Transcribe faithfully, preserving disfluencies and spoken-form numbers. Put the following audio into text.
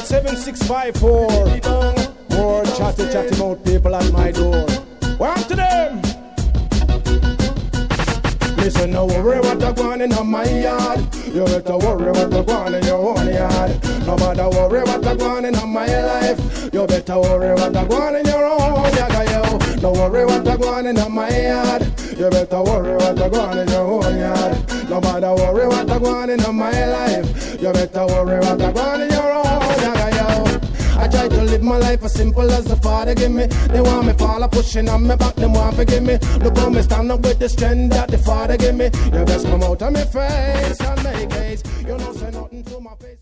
seven six five four. More chatty chatty mouth people at my door. Welcome to them. Listen, no worry what I want in my yard. You better worry what I want in your own yard. No matter worry what I want in my life. You better worry what I want in your own yard. Yo, no worry what I want in my yard. You better worry what I want in your own yard. No matter worry what I want in my life. You better worry what I want in your own yard. Yo, I try to live my life as simple as the Father give me. They want me fall, I pushing on me back, them want to forgive me. Look how me stand up with the strength that the Father give me. You best come out of my face and make haste. You know say nothing to my face.